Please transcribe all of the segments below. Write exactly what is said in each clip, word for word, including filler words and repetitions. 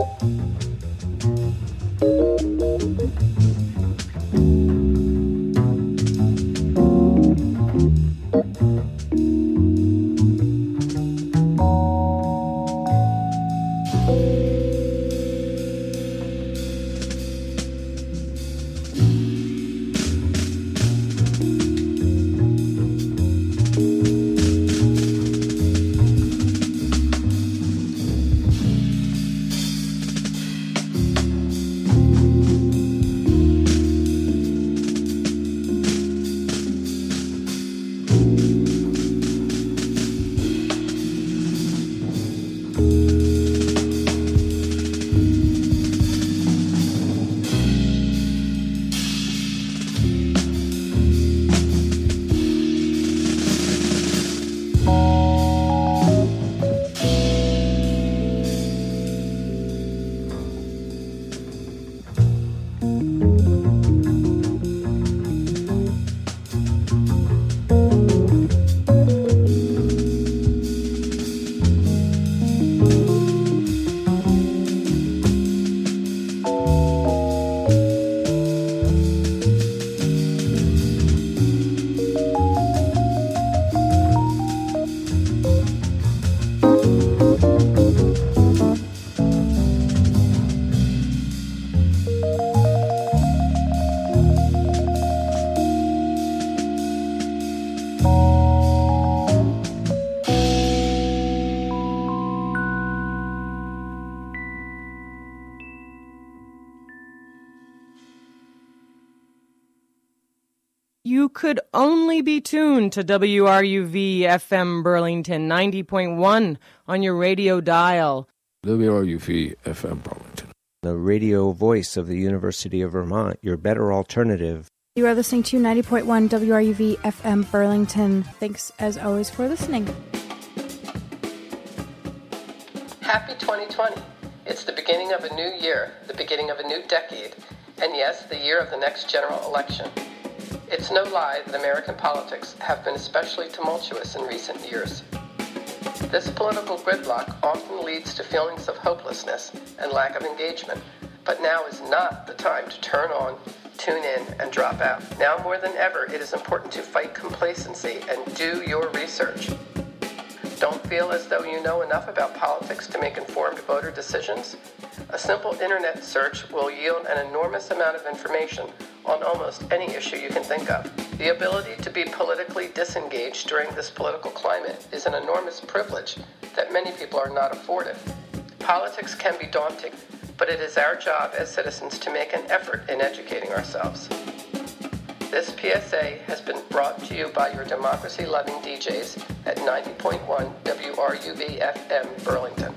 You could only be tuned to W R U V F M Burlington ninety point one on your radio dial. W R U V F M Burlington, the radio voice of the University of Vermont, your better alternative. You are listening to ninety point one W R U V F M Burlington. Thanks, as always, for listening. Happy twenty twenty. It's the beginning of a new year, the beginning of a new decade, and yes, the year of the next general election. It's no lie that American politics have been especially tumultuous in recent years. This political gridlock often leads to feelings of hopelessness and lack of engagement, but now is not the time to turn on, tune in, and drop out. Now more than ever, it is important to fight complacency and do your research. Don't feel as though you know enough about politics to make informed voter decisions? A simple internet search will yield an enormous amount of information on almost any issue you can think of. The ability to be politically disengaged during this political climate is an enormous privilege that many people are not afforded. Politics can be daunting, but it is our job as citizens to make an effort in educating ourselves. This P S A has been brought to you by your democracy-loving D Js at ninety point one W R U V F M Burlington.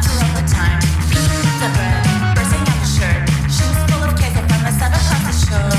Bursting out the shirt, shoes full of kids, I found myself across the shore.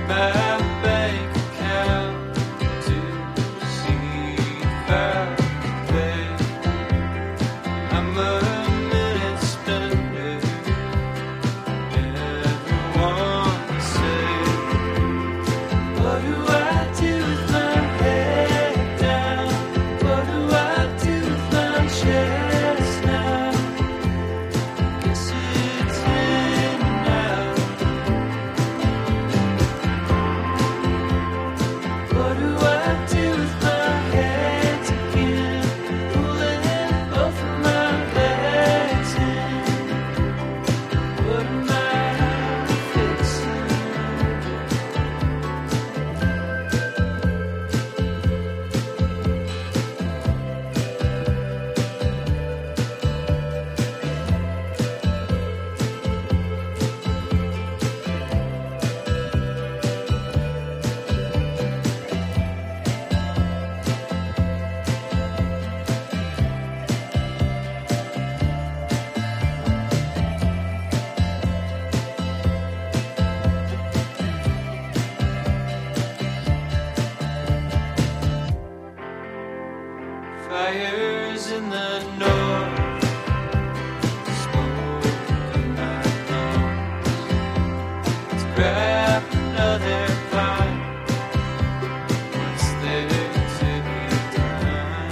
Fires in the north, smoke in my lungs. Let's grab another pint. What's there to be done?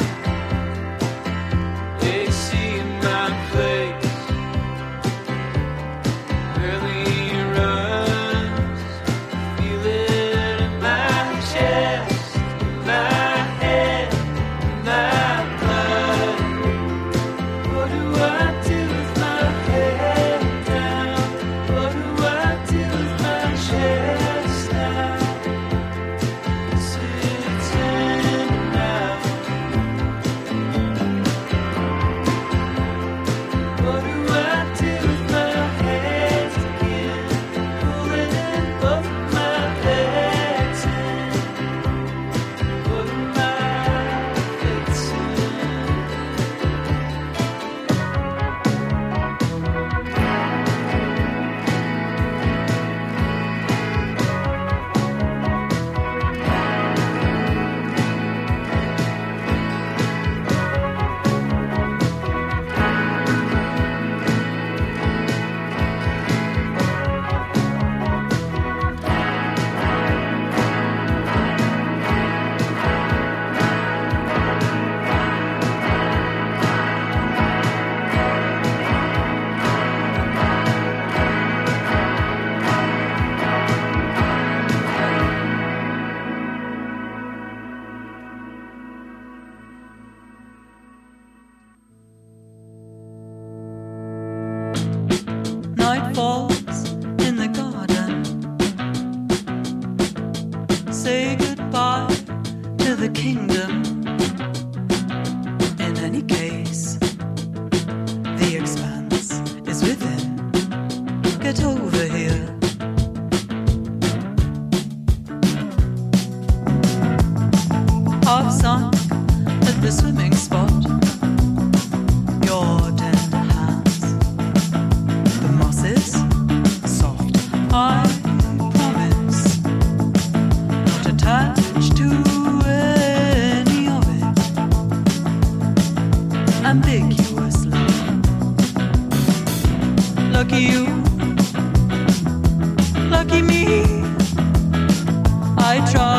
A C in my place really runs. Feel it in my chest, in my head, in my Night falls in the garden. Say goodbye to the kingdom. In any case, the expanse is within. Get over here. I've sunk at the swimming spot. Your tender hands. The moss is soft. I promise not attached to any of it. Ambiguously. Lucky you. Lucky me. I try.